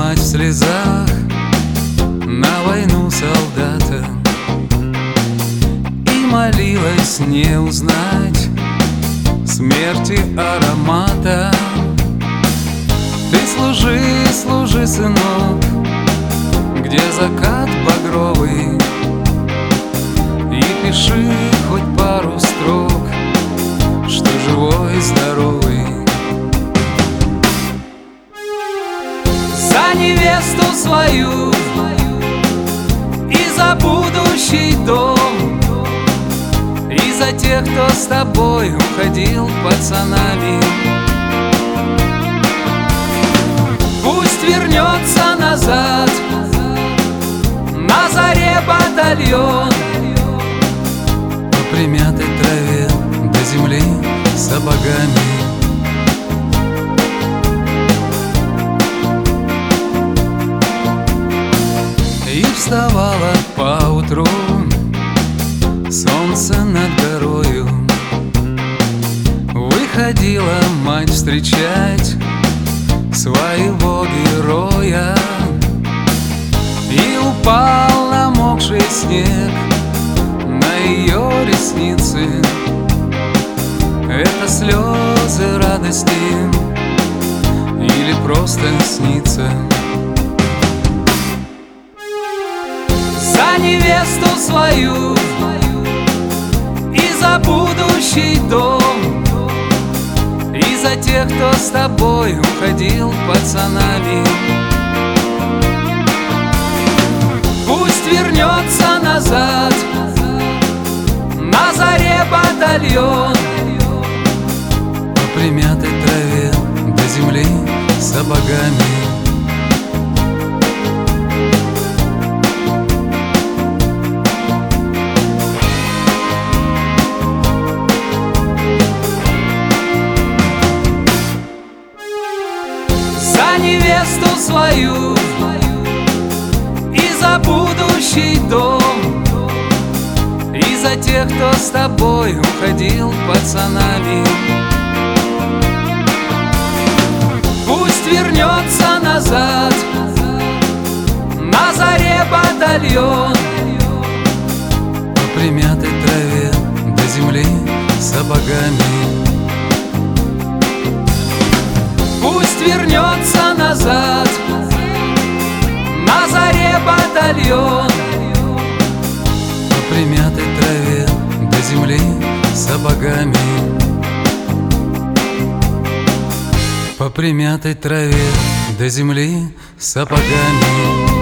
мать в слезах на войну солдата и молилась не узнать смерти аромата. Ты служи, служи, сынок, где закат багровый, и пиши хоть пару строк, что живой, здоровый. За невесту свою и за будущий дом, и за тех, кто с тобой уходил пацанами. Пусть вернется назад на заре батальон, по примятой траве до земли сапогами. И вставала поутру солнце над горою, выходила мать встречать своего героя, и упал намокший снег на ее ресницы. Это слезы радости или просто снится? За невесту свою и за будущий дом, и за тех, кто с тобой уходил пацанами. Пусть вернется назад на заре батальон, по примятой траве до земли сапогами. За невесту свою и за будущий дом, и за тех, кто с тобой уходил пацанами. Пусть вернется назад на заре батальон, по примятой траве до земли сапогами. Пусть вернется назад на заре батальон, по примятой траве до земли сапогами. По примятой траве до земли сапогами.